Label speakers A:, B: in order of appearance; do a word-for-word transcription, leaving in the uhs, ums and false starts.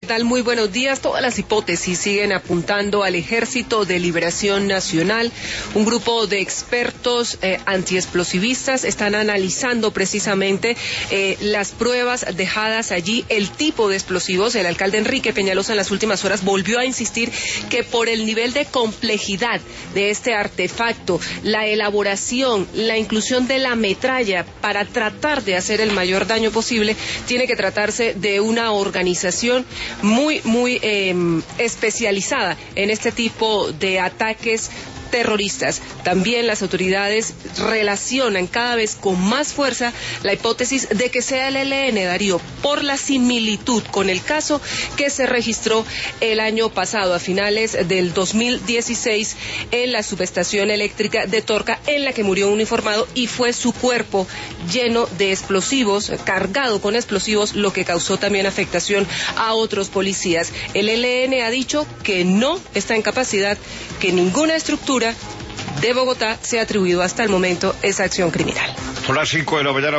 A: ¿Qué tal? Muy buenos días. Todas las hipótesis siguen apuntando al Ejército de Liberación Nacional. Un grupo de expertos eh, antiexplosivistas están analizando precisamente eh, las pruebas dejadas allí, el tipo de explosivos. El alcalde Enrique Peñalosa en las últimas horas volvió a insistir que por el nivel de complejidad de este artefacto, la elaboración, la inclusión de la metralla para tratar de hacer el mayor daño posible, tiene que tratarse de una organización muy, muy eh, especializada en este tipo de ataques terroristas. También las autoridades relacionan cada vez con más fuerza la hipótesis de que sea el E L N, Darío, por la similitud con el caso que se registró el año pasado, a finales del dos mil dieciséis, en la subestación eléctrica de Torca, en la que murió un uniformado y fue su cuerpo lleno de explosivos, cargado con explosivos, lo que causó también afectación a otros policías. El E L N ha dicho que no está en capacidad, que ninguna estructura de Bogotá se ha atribuido hasta el momento esa acción criminal.
B: Son las cinco de la mañana.